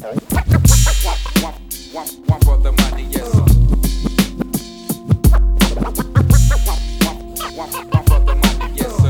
One for the money, yes sir. One for the money, yes sir.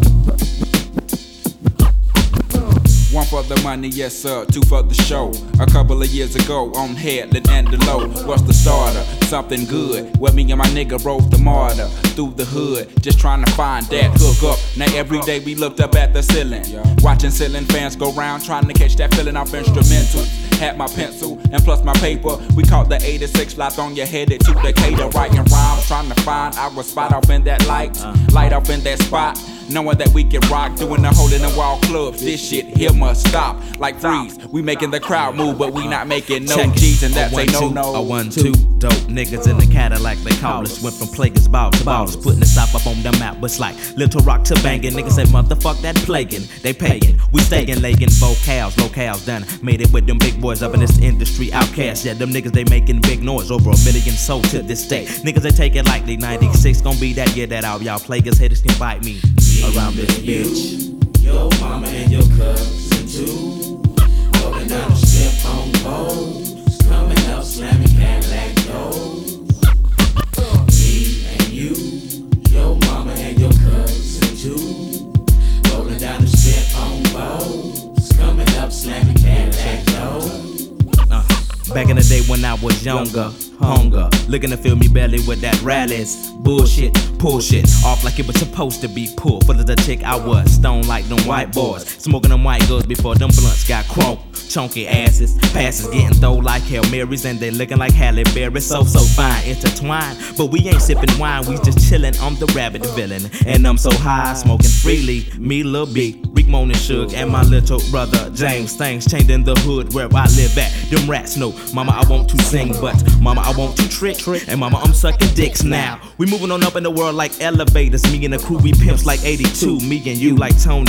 One for the money, yes sir. Two for the show. A couple of years ago on Headland and the Low. What's the starter? Something good. Where me and my nigga rode the martyr through the hood, just trying to find that hook up. Now every day we looked up at the ceiling, watching ceiling fans go round, trying to catch that feeling off instrumental. Had my pencil and plus my paper. We caught the 86 lot on your headed to Decatur, writing rhymes, trying to find our spot off in that light off in that spot. Knowing that we can rock, doing the hole in the wall clubs. This shit here must stop. Like freeze, we making the crowd move, but we not making no G's, and that's a no-no. A 1-2, dope niggas in the Cadillac, they call us. Went from Plaguers ball to ballers, putting the South up on the map. But it's like Little Rock to banging. Niggas say motherfuck that plaguing. They paying, we stayin', lagging locales done. Made it with them big boys up in this industry, outcasts. Yeah, them niggas they making big noise, over 1 million sold to this day. Niggas they take it like they 96 gon' be that year that all y'all Plaguers haters can bite me. Around this bitch, your mama and your cousin too, rolling down the strip on poles, coming up slamming Cadillac doors. Me and you, your mama and your cousin too, rolling down the strip on poles, coming up slamming Cadillac doors. Back in the day when I was younger, hunger, looking to fill me belly with that rallies. Bullshit, pull shit off like it was supposed to be pulled. Full of the chick I was, stoned like them white boys, smoking them white girls before them blunts got crunk. Chunky asses, passes getting thrown like Hail Marys, and they looking like Halle Berry. So fine, intertwined, but we ain't sipping wine, we just chillin'. I'm the rabbit villain, and I'm so high, smoking freely. Me, Lil B, Rick, Moan and Suge, and my little brother James. Things changed in the hood where I live at. Them rats know, mama I want to sing, but mama I want to trick, and mama I'm sucking dicks now. We moving on up in the world like elevators. Me and the crew we pimps like 82. Me and you like Tone.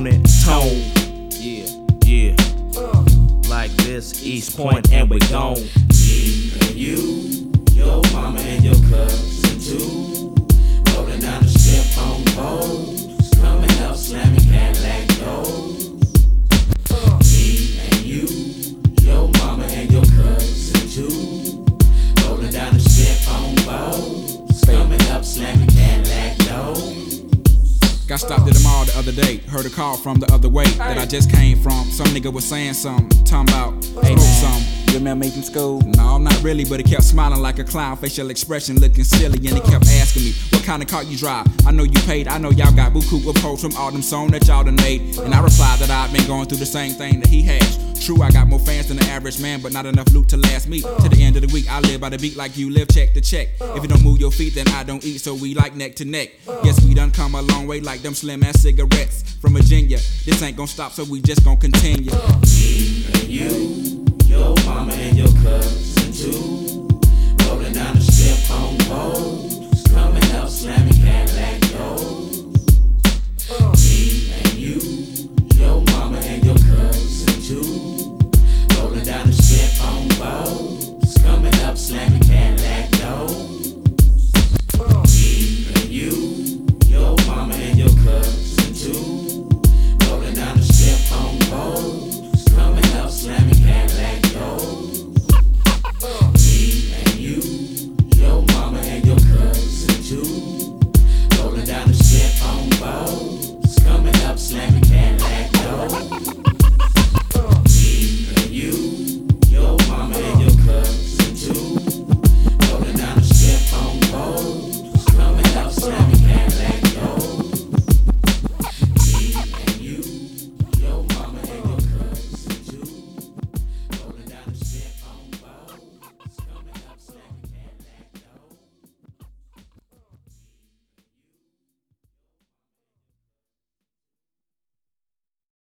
Yeah. Like this, East Point, and we gone. Me and you, your mama and your cousin too, rolling down the strip on poles, coming up slamming Cadillac doors. Me and you, your mama and your cousin too, rolling down the strip on poles, coming up slamming Cadillac doors. Got stopped at the mall the other day. Heard a call from the other way that I just came from. Some nigga was saying something, talking about smoke some. You remember me from school? No, not really, but he kept smiling like a clown, facial expression looking silly, and he kept asking me, what kind of car you drive? I know you paid, I know y'all got buku with posts from all them songs that y'all done made. And I replied that I've been going through the same thing that he has. True, I got more fans than the average man, but not enough loot to last me. To the end of the week, I live by the beat like you live check to check. If you don't move your feet, then I don't eat, so we like neck to neck. Guess we done come a long way like them slim ass cigarettes from Virginia. This ain't gon' stop, so we just gon' continue. Me and you, your mama and your cousin too,